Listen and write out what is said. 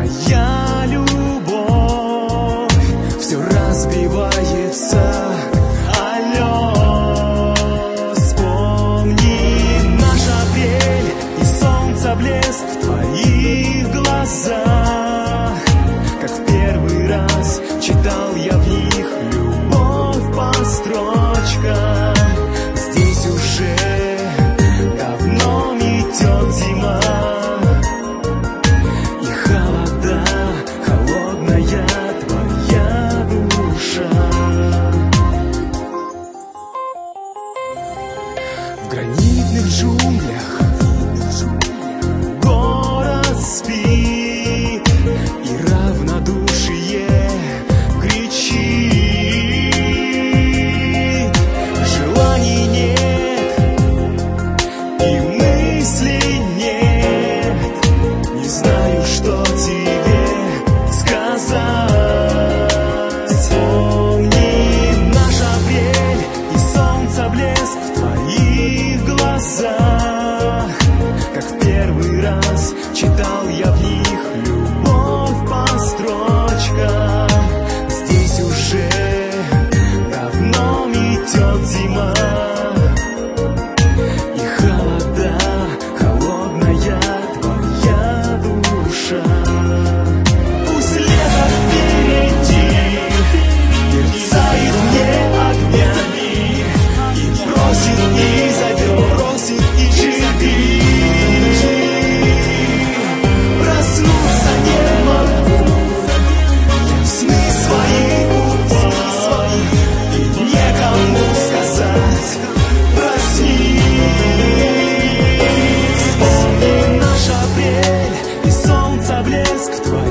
твоя любовь все разбивается о лед. Вспомни наш апрель и солнца блеск в твоих глазах, как в первый раз читал я в них любовь по строчкам. Здесь уже давно метет зима, и холода, холодная твоя душа. В гранитных джунглях город спит, и равнодушие кричит. Желаний нет и мыслей нет, не знаю, что тебе сказать. Вспомни наш апрель и солнца блеск в твоих глазах, как в первый раз читал я в них любовь по строчкам. Здесь уже давно метет зима, и холода, холодная твоя душа. Пусть лето впереди мерцает мне огнями и просит, и зовет, просит, и живи. Проснуться не могу, сны свои упали, и некому сказать проснись. Вспомни наш апрель и солнца блеск в твоих